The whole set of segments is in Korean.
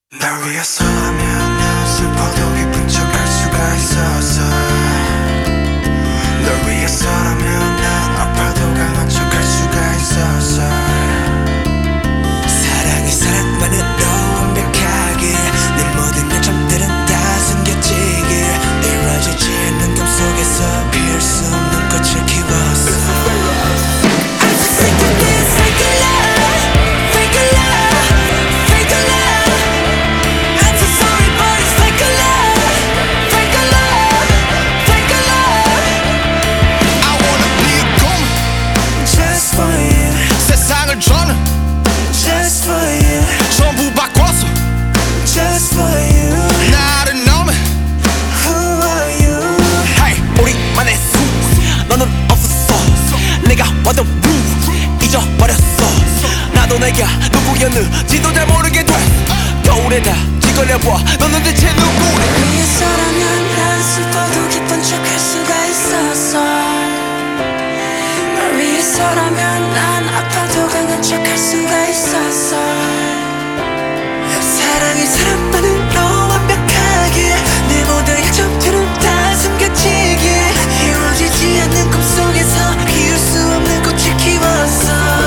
날 위해서라면 난 슬퍼도 기쁜 척 할 수가 있었어. 널 위해서라면 난 아파도 강한 척 할 수가 있었어. 사랑이 사랑만으로 완벽하게 내 모든 약점들은 다 숨겨지게 이루어지지 않는 꿈 속에서 피울 수 없는 꽃을 키웠어. 저는 Just for you, 전부 바꿔서 just for you. 나를 너무 Who are you? Hey 우리만의 수 너는 없었어 내가 완전 blue 잊어버렸어 나도 내가 누구였는지도 잘 모르게 돼 거울에 다 짓걸려봐 너는 대체 누구래 위해서라면 난 슬퍼도 기쁜 척 할 수가 있었어. 널 위해서라면 난 아파도 강한 척 할 수가 있었어. 사랑이 사람만으로 완벽하게 내 모든 약점들은 다 숨겨지게 이루어지지 않는 꿈속에서 피울 수 없는 꽃을 키웠어.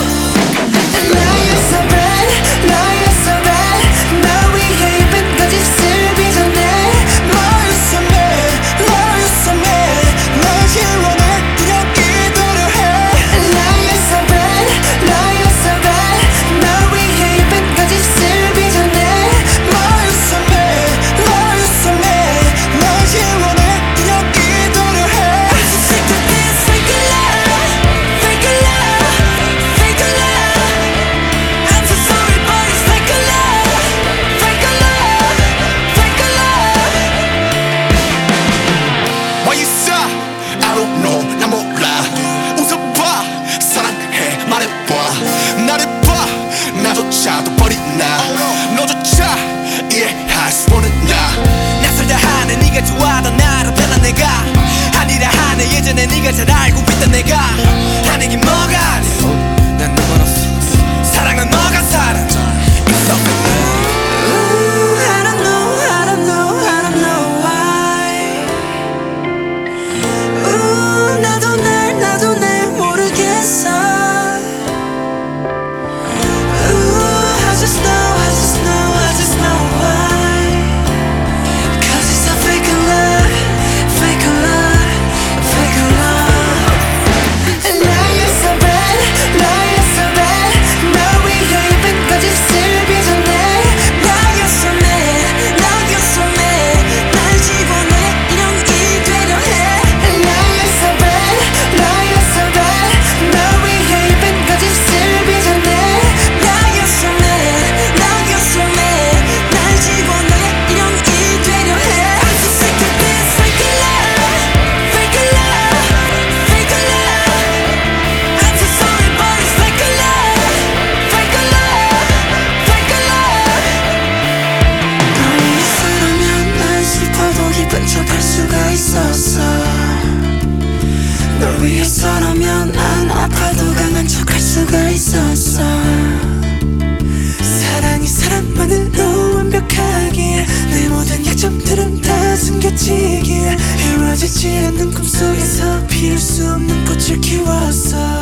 나도 버린 나 너조차 이해할 수 없는 나 낯설다 하는 네가 좋아하던 나로 변한 내가 아니라 하네 예전에 네가 잘 알고 있던 내가 하는 게 뭐가 아니야 난 너만 없어 사랑은 너가 사랑 It's so good. I don't know, I don't know, I don't know why. 나도 날 모르겠어. I just know why. 'Cause it's a fake love, fake love, fake love. Lie is so bad, lie is so bad. 너 위해 입은 거짓을 빚어내. Now you're so mad, now you're so mad. 날 집어내 인형이 되려 해. Lie is so bad, lie is so bad. 너 위해 입은 거짓을 빚어내. Now you're so mad, now you're so mad. 날 집어내 인형이 되려 해. I'm so sick of this fake love, fake love, fake love. I'm so sorry but it's fake love, fake love, fake love. 널 위해서라면 난 슬퍼도 기쁜 척 할 수가 있었어. 널 위해서라면 난 아파도 강한 척 할 수가 있었어. 사랑이 사람만으로 완벽하게 내 모든 약점들은 다 숨겨지게 이루어지지 않는 꿈속에서 피울 수 없는 꽃을 키웠어.